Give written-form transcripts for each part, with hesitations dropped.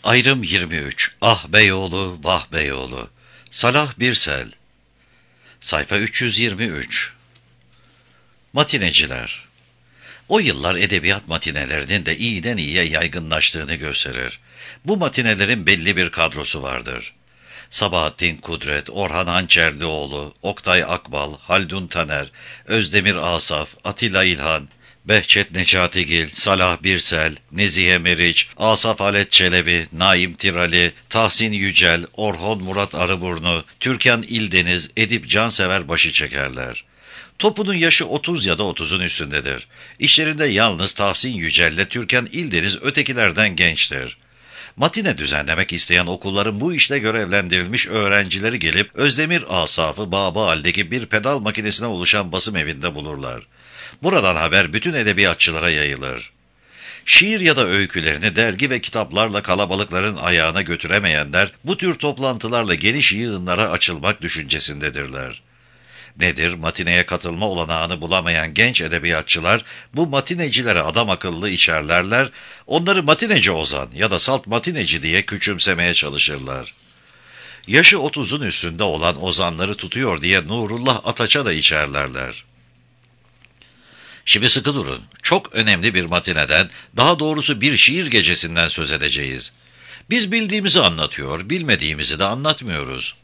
Ayrım 23. Ah Beyoğlu, vah Beyoğlu. Salah Birsel. Sayfa 323. Matineciler. O yıllar edebiyat matinelerinin de iyiden iyiye yaygınlaştığını gösterir. Bu matinelerin belli bir kadrosu vardır. Sabahattin Kudret, Orhan Hançerlioğlu, Oktay Akbal, Haldun Taner, Özdemir Asaf, Atilla İlhan, Behçet Necatigil, Salah Birsel, Nezihe Meriç, Asaf Halet Çelebi, Naim Tirali, Tahsin Yücel, Orhon Murat Arıburnu, Türkan İldeniz, Edip Cansever başı çekerler. Topunun yaşı 30 ya da 30'un üstündedir. İçlerinde yalnız Tahsin Yücel'le Türkan İldeniz ötekilerden gençtir. Matine düzenlemek isteyen okulların bu işle görevlendirilmiş öğrencileri gelip Özdemir Asaf'ı Babaal'deki bir pedal makinesine oluşan basım evinde bulurlar. Buradan haber bütün edebiyatçılara yayılır. Şiir ya da öykülerini dergi ve kitaplarla kalabalıkların ayağına götüremeyenler bu tür toplantılarla geniş yığınlara açılmak düşüncesindedirler. Nedir? Matineye katılma olanağını bulamayan genç edebiyatçılar bu matinecilere adam akıllı içerlerler, onları matineci ozan ya da salt matineci diye küçümsemeye çalışırlar. Yaşı 30'un üstünde olan ozanları tutuyor diye Nurullah Ataç'a da içerlerler. Şimdi sıkı durun. Çok önemli bir matineden, daha doğrusu bir şiir gecesinden söz edeceğiz. Biz bildiğimizi anlatıyor, bilmediğimizi de anlatmıyoruz.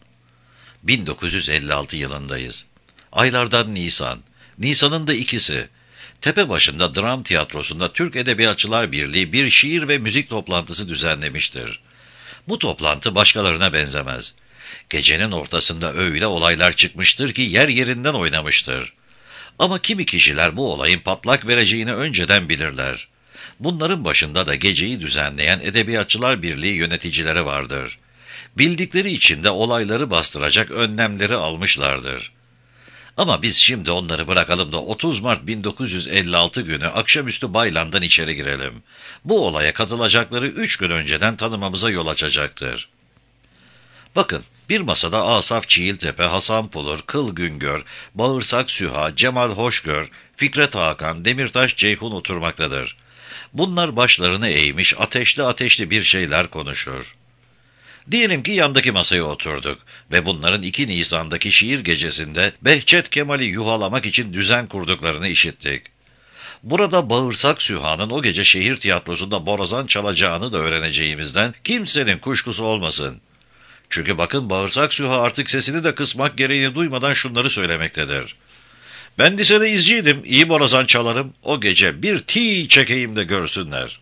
1956 yılındayız. Aylardan Nisan. Nisan'ın da ikisi. Tepebaşı'nda Dram Tiyatrosu'nda Türk Edebiyatçılar Birliği bir şiir ve müzik toplantısı düzenlemiştir. Bu toplantı başkalarına benzemez. Gecenin ortasında öyle olaylar çıkmıştır ki yer yerinden oynamıştır. Ama kimi kişiler bu olayın patlak vereceğini önceden bilirler. Bunların başında da geceyi düzenleyen Edebiyatçılar Birliği yöneticileri vardır. Bildikleri için de olayları bastıracak önlemleri almışlardır. Ama biz şimdi onları bırakalım da 30 Mart 1956 günü akşamüstü Baylam'dan içeri girelim. Bu olaya katılacakları 3 gün önceden tanımamıza yol açacaktır. Bakın, bir masada Asaf Çiğiltepe, Hasan Pulur, Kıl Güngör, Bağırsak Süha, Cemal Hoşgör, Fikret Hakan, Demirtaş Ceyhun oturmaktadır. Bunlar başlarını eğmiş, ateşli ateşli bir şeyler konuşur. Diyelim ki yandaki masaya oturduk ve bunların 2 Nisan'daki şiir gecesinde Behçet Kemal'i yuhalamak için düzen kurduklarını işittik. Burada Bağırsak Süha'nın o gece şehir tiyatrosunda borazan çalacağını da öğreneceğimizden kimsenin kuşkusu olmasın. Çünkü bakın Bağırsak Süha artık sesini de kısmak gereğini duymadan şunları söylemektedir. Ben lisede izciydim, iyi borazan çalarım, o gece bir çekeyim de görsünler.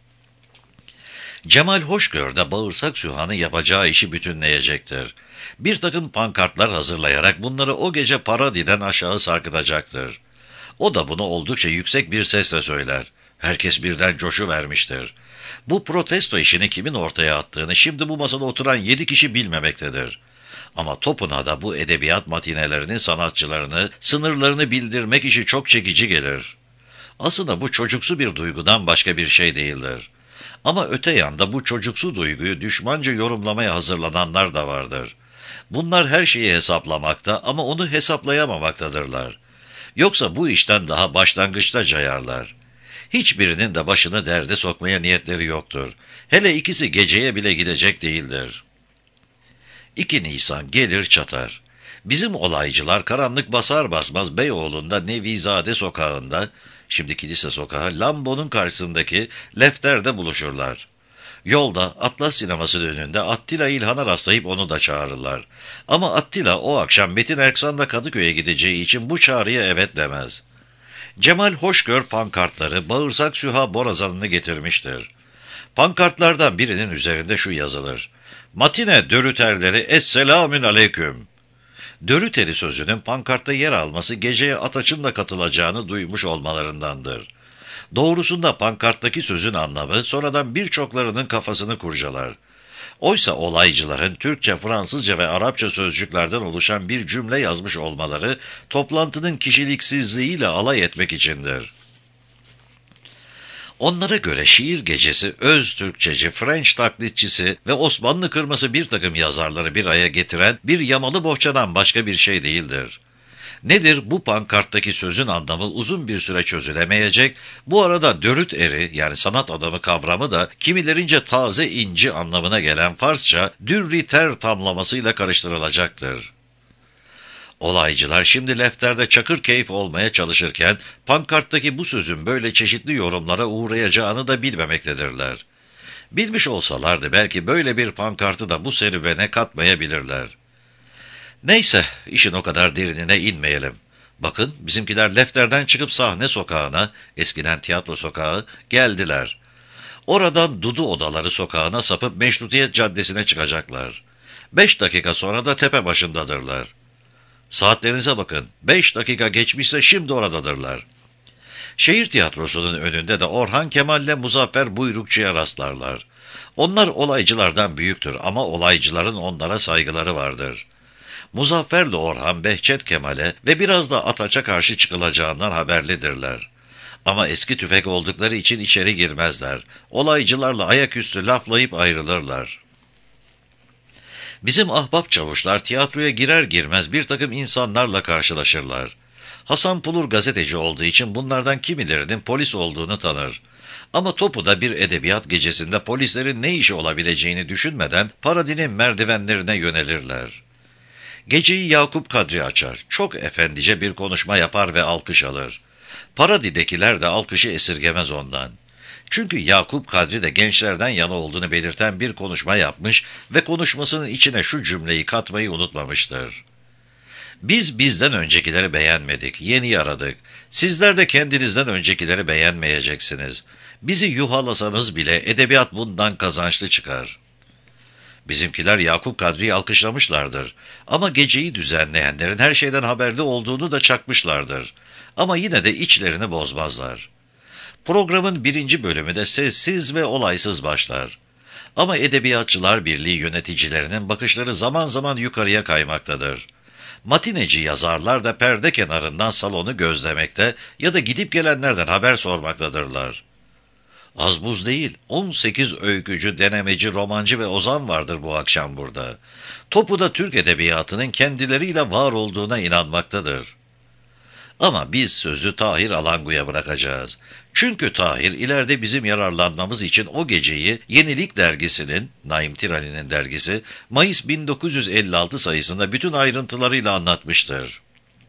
Cemal Hoşgör de Bağırsak Süha'nın yapacağı işi bütünleyecektir. Bir takım pankartlar hazırlayarak bunları o gece paradiden aşağı sarkıtacaktır. O da bunu oldukça yüksek bir sesle söyler. Herkes birden coşuvermiştir. Bu protesto işini kimin ortaya attığını şimdi bu masada oturan 7 kişi bilmemektedir. Ama topuna da bu edebiyat matinelerinin sanatçılarını, sınırlarını bildirmek işi çok çekici gelir. Aslında bu çocuksu bir duygudan başka bir şey değildir. Ama öte yanda bu çocuksu duyguyu düşmanca yorumlamaya hazırlananlar da vardır. Bunlar her şeyi hesaplamakta ama onu hesaplayamamaktadırlar. Yoksa bu işten daha başlangıçta cayarlar. Hiçbirinin de başını derde sokmaya niyetleri yoktur. Hele ikisi geceye bile gidecek değildir. 2 Nisan gelir çatar. Bizim olaycılar karanlık basar basmaz Beyoğlu'nda Nevizade sokağında, şimdi Kilise sokağı, Lambo'nun karşısındaki Lefter'de buluşurlar. Yolda Atlas sineması önünde Attila İlhan'a rastlayıp onu da çağırırlar. Ama Attila o akşam Metin Erksan'la Kadıköy'e gideceği için bu çağrıya evet demez. Cemal Hoşgör pankartları Bağırsak Süha borazanını getirmiştir. Pankartlardan birinin üzerinde şu yazılır: Matine dörüterleri esselamün aleyküm. Dörüteri sözünün pankartta yer alması geceye Ataç'ın da katılacağını duymuş olmalarındandır. Doğrusunda pankarttaki sözün anlamı sonradan birçoklarının kafasını kurcalar. Oysa olaycıların Türkçe, Fransızca ve Arapça sözcüklerden oluşan bir cümle yazmış olmaları toplantının kişiliksizliğiyle alay etmek içindir. Onlara göre şiir gecesi öz Türkçeci, French taklitçisi ve Osmanlı kırması bir takım yazarları bir araya getiren bir yamalı bohçadan başka bir şey değildir. Nedir bu pankarttaki sözün anlamı uzun bir süre çözülemeyecek, bu arada dörüt eri yani sanat adamı kavramı da kimilerince taze inci anlamına gelen Farsça dürri ter tamlamasıyla karıştırılacaktır. Olaycılar şimdi lefterde çakır keyif olmaya çalışırken pankarttaki bu sözün böyle çeşitli yorumlara uğrayacağını da bilmemektedirler. Bilmiş olsalardı belki böyle bir pankartı da bu serüvene katmayabilirler. Neyse, işin o kadar derinine inmeyelim. Bakın, bizimkiler lefterden çıkıp sahne sokağına, eskiden tiyatro sokağı, geldiler. Oradan Dudu Odaları sokağına sapıp Meşrutiyet Caddesi'ne çıkacaklar. 5 dakika sonra da tepe başındadırlar. Saatlerinize bakın, 5 dakika geçmişse şimdi oradadırlar. Şehir tiyatrosunun önünde de Orhan Kemal'le Muzaffer Buyrukçu'ya rastlarlar. Onlar olaycılardan büyüktür ama olaycıların onlara saygıları vardır. Muzaffer'le Orhan, Behçet Kemal'e ve biraz da Ataç'a karşı çıkılacağından haberlidirler. Ama eski tüfek oldukları için içeri girmezler. Olaycılarla ayaküstü laflayıp ayrılırlar. Bizim ahbap çavuşlar tiyatroya girer girmez bir takım insanlarla karşılaşırlar. Hasan Pulur gazeteci olduğu için bunlardan kimilerinin polis olduğunu tanır. Ama Topu'da bir edebiyat gecesinde polislerin ne işi olabileceğini düşünmeden Paradinin merdivenlerine yönelirler. Geceyi Yakup Kadri açar. Çok efendice bir konuşma yapar ve alkış alır. Paradi'dekiler de alkışı esirgemez ondan. Çünkü Yakup Kadri de gençlerden yana olduğunu belirten bir konuşma yapmış ve konuşmasının içine şu cümleyi katmayı unutmamıştır. Biz bizden öncekileri beğenmedik, yeni aradık. Sizler de kendinizden öncekileri beğenmeyeceksiniz. Bizi yuhalasanız bile edebiyat bundan kazançlı çıkar. Bizimkiler Yakup Kadri'yi alkışlamışlardır. Ama geceyi düzenleyenlerin her şeyden haberli olduğunu da çakmışlardır. Ama yine de içlerini bozmazlar. Programın 1. bölümü de sessiz ve olaysız başlar. Ama Edebiyatçılar Birliği yöneticilerinin bakışları zaman zaman yukarıya kaymaktadır. Matineci yazarlar da perde kenarından salonu gözlemekte ya da gidip gelenlerden haber sormaktadırlar. Az buz değil, 18 öykücü, denemeci, romancı ve ozan vardır bu akşam burada. Topu'da Türk edebiyatının kendileriyle var olduğuna inanmaktadır. Ama biz sözü Tahir Alangu'ya bırakacağız. Çünkü Tahir ileride bizim yararlanmamız için o geceyi Yenilik dergisinin, Naim Tirali'nin dergisi, Mayıs 1956 sayısında bütün ayrıntılarıyla anlatmıştır.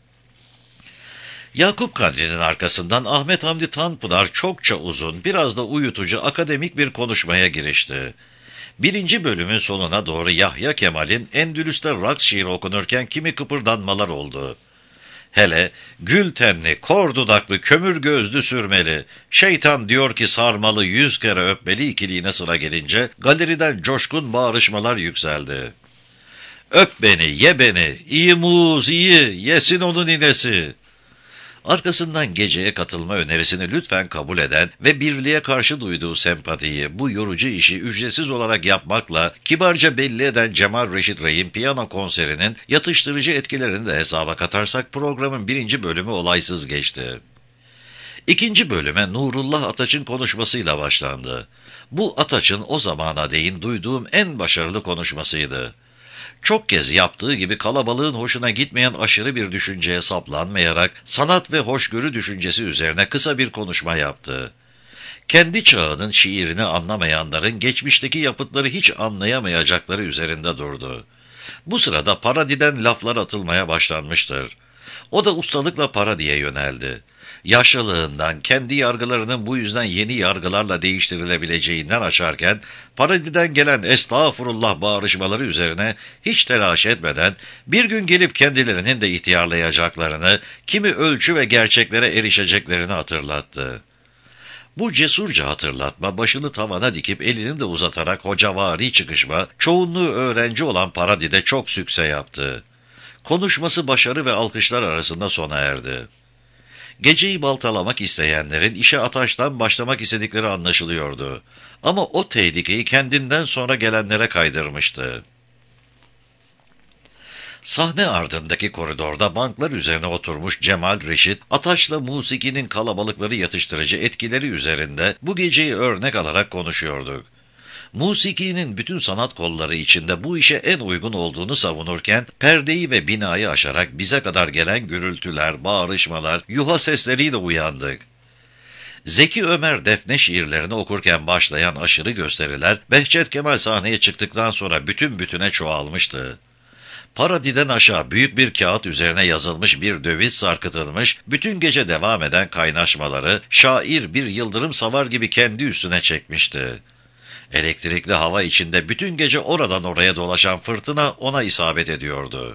Yakup Kadri'nin arkasından Ahmet Hamdi Tanpınar çokça uzun, biraz da uyutucu akademik bir konuşmaya girişti. 1. bölümün sonuna doğru Yahya Kemal'in Endülüs'te raks şiiri okunurken kimi kıpırdanmalar oldu. Hele gül tenli, kor dudaklı, kömür gözlü sürmeli, şeytan diyor ki sarmalı 100 kere öpmeli ikiliğine sıra gelince galeriden coşkun bağrışmalar yükseldi. Öp beni, ye beni, iyi muz, iyi, yesin onun inesi. Arkasından geceye katılma önerisini lütfen kabul eden ve birliğe karşı duyduğu sempatiyi bu yorucu işi ücretsiz olarak yapmakla kibarca belli eden Cemal Reşit Rey'in piyano konserinin yatıştırıcı etkilerini de hesaba katarsak programın 1. bölümü olaysız geçti. 2. bölüme Nurullah Ataç'ın konuşmasıyla başlandı. Bu Ataç'ın o zamana değin duyduğum en başarılı konuşmasıydı. Çok kez yaptığı gibi kalabalığın hoşuna gitmeyen aşırı bir düşünceye saplanmayarak sanat ve hoşgörü düşüncesi üzerine kısa bir konuşma yaptı. Kendi çağının şiirini anlamayanların geçmişteki yapıtları hiç anlayamayacakları üzerinde durdu. Bu sırada Paradi'den laflar atılmaya başlanmıştır. O da ustalıkla Paradi'ye yöneldi. Yaşlılığından, kendi yargılarının bu yüzden yeni yargılarla değiştirilebileceğinden açarken, Paradi'den gelen estağfurullah bağrışmaları üzerine hiç telaş etmeden, bir gün gelip kendilerinin de ihtiyarlayacaklarını, kimi ölçü ve gerçeklere erişeceklerini hatırlattı. Bu cesurca hatırlatma, başını tavana dikip elini de uzatarak hocavari çıkışma, çoğunluğu öğrenci olan Paradi'de çok sükse yaptı. Konuşması başarı ve alkışlar arasında sona erdi. Geceyi baltalamak isteyenlerin işe Ataç'tan başlamak istedikleri anlaşılıyordu. Ama o tehlikeyi kendinden sonra gelenlere kaydırmıştı. Sahne ardındaki koridorda banklar üzerine oturmuş Cemal Reşit, Ataç'la musikinin kalabalıkları yatıştırıcı etkileri üzerinde bu geceyi örnek alarak konuşuyorduk. Musikinin bütün sanat kolları içinde bu işe en uygun olduğunu savunurken, perdeyi ve binayı aşarak bize kadar gelen gürültüler, bağırışmalar, yuha sesleriyle uyandık. Zeki Ömer Defne şiirlerini okurken başlayan aşırı gösteriler, Behçet Kemal sahneye çıktıktan sonra bütün bütüne çoğalmıştı. Paradiden aşağı büyük bir kağıt üzerine yazılmış bir döviz sarkıtılmış, bütün gece devam eden kaynaşmaları, şair bir yıldırım savar gibi kendi üstüne çekmişti. Elektrikli hava içinde bütün gece oradan oraya dolaşan fırtına ona isabet ediyordu.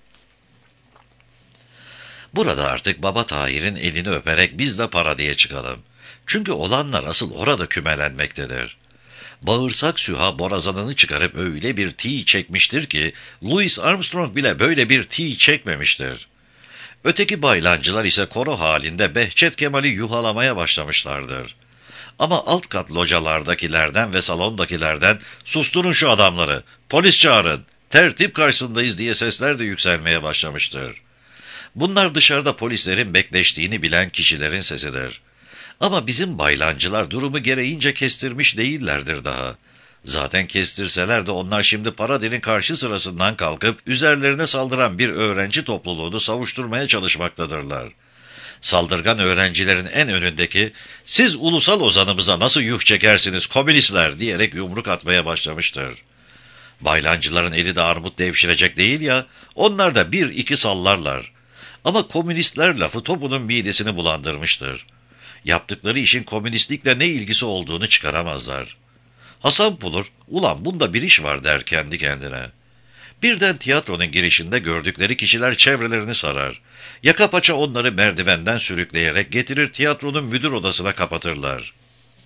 Burada artık Baba Tahir'in elini öperek biz de Paradis'e çıkalım. Çünkü olanlar asıl orada kümelenmektedir. Bağırsak Süha borazanını çıkarıp öyle bir tiy çekmiştir ki, Louis Armstrong bile böyle bir tiy çekmemiştir. Öteki baylancılar ise koro halinde Behçet Kemal'i yuhalamaya başlamışlardır. Ama alt kat localardakilerden ve salondakilerden "Susturun şu adamları, polis çağırın, tertip karşısındayız" diye sesler de yükselmeye başlamıştır. Bunlar dışarıda polislerin bekleştiğini bilen kişilerin sesidir. Ama bizim baylancılar durumu gereğince kestirmiş değillerdir daha. Zaten kestirseler de onlar şimdi Paradis'in karşı sırasından kalkıp üzerlerine saldıran bir öğrenci topluluğunu savuşturmaya çalışmaktadırlar. Saldırgan öğrencilerin en önündeki "Siz ulusal ozanımıza nasıl yuh çekersiniz komünistler" diyerek yumruk atmaya başlamıştır. Baylancıların eli de armut devşirecek değil ya, onlar da bir iki sallarlar. Ama komünistler lafı topunun midesini bulandırmıştır. Yaptıkları işin komünistlikle ne ilgisi olduğunu çıkaramazlar. Hasan Pulur, "Ulan bunda bir iş var" der kendi kendine. Birden tiyatronun girişinde gördükleri kişiler çevrelerini sarar. Yaka paça onları merdivenden sürükleyerek getirir tiyatronun müdür odasına kapatırlar.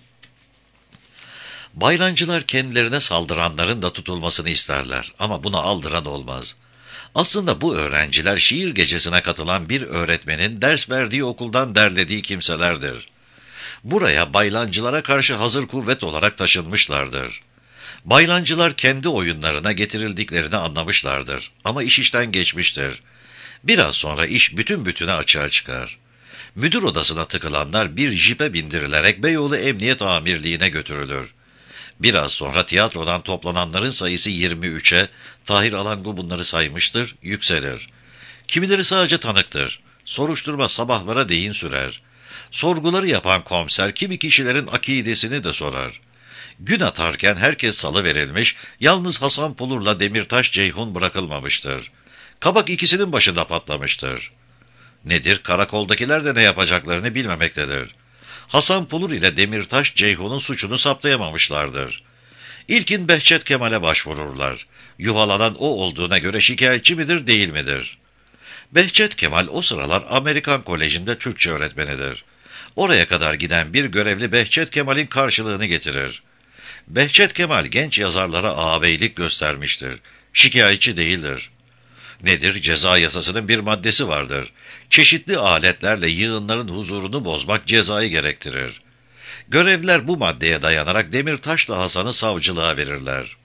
Baylancılar kendilerine saldıranların da tutulmasını isterler ama buna aldıran olmaz. Aslında bu öğrenciler şiir gecesine katılan bir öğretmenin ders verdiği okuldan derlediği kimselerdir. Buraya baylancılara karşı hazır kuvvet olarak taşınmışlardır. Baylancılar kendi oyunlarına getirildiklerini anlamışlardır ama iş işten geçmiştir. Biraz sonra iş bütün bütüne açığa çıkar. Müdür odasına tıkılanlar bir jipe bindirilerek Beyoğlu Emniyet Amirliği'ne götürülür. Biraz sonra tiyatrodan toplananların sayısı 23'e, Tahir Alango bunları saymıştır, yükselir. Kimileri sadece tanıktır. Soruşturma sabahlara değin sürer. Sorguları yapan komiser kimi kişilerin akidesini de sorar. Gün atarken herkes salıverilmiş, yalnız Hasan Pulur'la Demirtaş Ceyhun bırakılmamıştır. Kabak ikisinin başında patlamıştır. Nedir, karakoldakiler de ne yapacaklarını bilmemektedir. Hasan Pulur ile Demirtaş Ceyhun'un suçunu saptayamamışlardır. İlkin Behçet Kemal'e başvururlar. Yuvalanan o olduğuna göre şikayetçi midir değil midir? Behçet Kemal o sıralar Amerikan Koleji'nde Türkçe öğretmenidir. Oraya kadar giden bir görevli Behçet Kemal'in karşılığını getirir. Behçet Kemal genç yazarlara ağabeylik göstermiştir. Şikayetçi değildir. Nedir? Ceza yasasının bir maddesi vardır. Çeşitli aletlerle yığınların huzurunu bozmak cezayı gerektirir. Görevliler bu maddeye dayanarak Demirtaş'la Hasan'ı savcılığa verirler.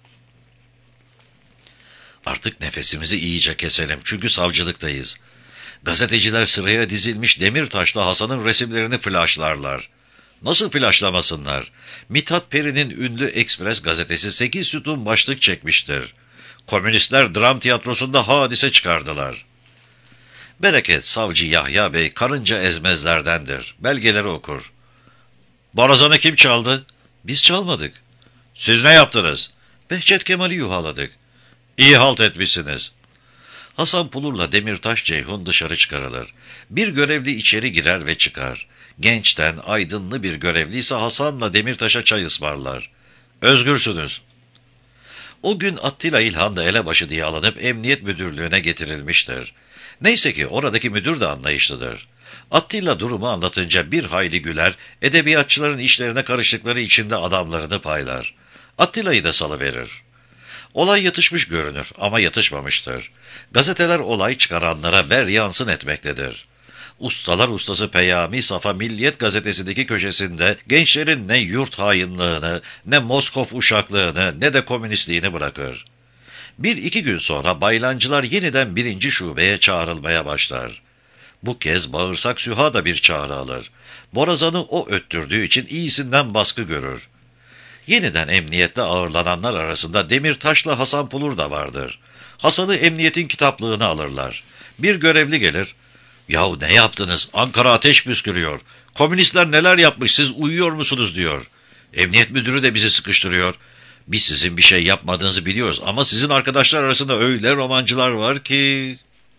Artık nefesimizi iyice keselim çünkü savcılıktayız. Gazeteciler sıraya dizilmiş Demirtaş'la Hasan'ın resimlerini flaşlarlar. Nasıl flaşlamasınlar? Mithat Peri'nin ünlü Ekspres gazetesi 8 sütun başlık çekmiştir. Komünistler dram tiyatrosunda hadise çıkardılar. Bereket Savcı Yahya Bey karınca ezmezlerdendir. Belgeleri okur. "Borazanı kim çaldı?" "Biz çalmadık." "Siz ne yaptınız?" "Behçet Kemal'i yuhaladık." "İyi halt etmişsiniz." Hasan Pulur'la Demirtaş Ceyhun dışarı çıkarılır. Bir görevli içeri girer ve çıkar. Gençten, aydınlı bir görevli ise Hasan'la Demirtaş'a çay ısmarlar. "Özgürsünüz." O gün Attila İlhan da elebaşı diye alınıp emniyet müdürlüğüne getirilmiştir. Neyse ki oradaki müdür de anlayışlıdır. Attila durumu anlatınca bir hayli güler, edebiyatçıların işlerine karıştıkları içinde adamlarını paylar. Attila'yı da salıverir. Olay yatışmış görünür ama yatışmamıştır. Gazeteler olay çıkaranlara ver yansın etmektedir. Ustalar ustası Peyami Safa Milliyet gazetesindeki köşesinde gençlerin ne yurt hainliğini, ne Moskov uşaklığını, ne de komünistliğini bırakır. Bir iki gün sonra baylancılar yeniden 1. şubeye çağrılmaya başlar. Bu kez Bağırsak Süha da bir çağrı alır. Borazanı o öttürdüğü için iyisinden baskı görür. Yeniden emniyette ağırlananlar arasında Demirtaş'la Hasan Pulur da vardır. Hasan'ı emniyetin kitaplığına alırlar. Bir görevli gelir. "Yahu ne yaptınız? Ankara ateş püskürüyor. Komünistler neler yapmış, siz uyuyor musunuz?" diyor. Emniyet müdürü de bizi sıkıştırıyor. "Biz sizin bir şey yapmadığınızı biliyoruz ama sizin arkadaşlar arasında öyle romancılar var ki..."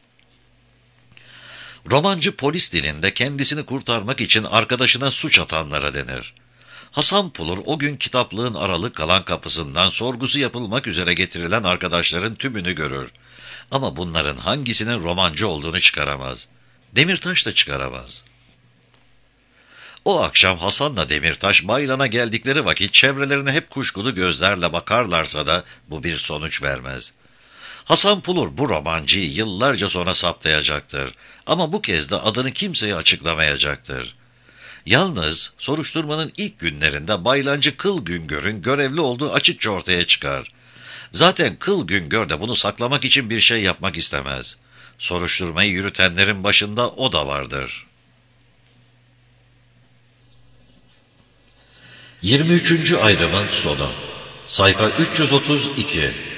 Romancı polis dilinde kendisini kurtarmak için arkadaşına suç atanlara denir. Hasan Pulur o gün kitaplığın aralık kalan kapısından sorgusu yapılmak üzere getirilen arkadaşların tümünü görür. Ama bunların hangisinin romancı olduğunu çıkaramaz. Demirtaş da çıkaramaz. O akşam Hasan'la Demirtaş Baylan'a geldikleri vakit çevrelerine hep kuşkulu gözlerle bakarlarsa da bu bir sonuç vermez. Hasan Pulur bu romancıyı yıllarca sonra saptayacaktır. Ama bu kez de adını kimseye açıklamayacaktır. Yalnız soruşturmanın ilk günlerinde Baylancı Kıl Güngör'ün görevli olduğu açıkça ortaya çıkar. Zaten Kıl Güngör de bunu saklamak için bir şey yapmak istemez. Soruşturmayı yürütenlerin başında o da vardır. 23. ayrımın sonu. Sayfa 332.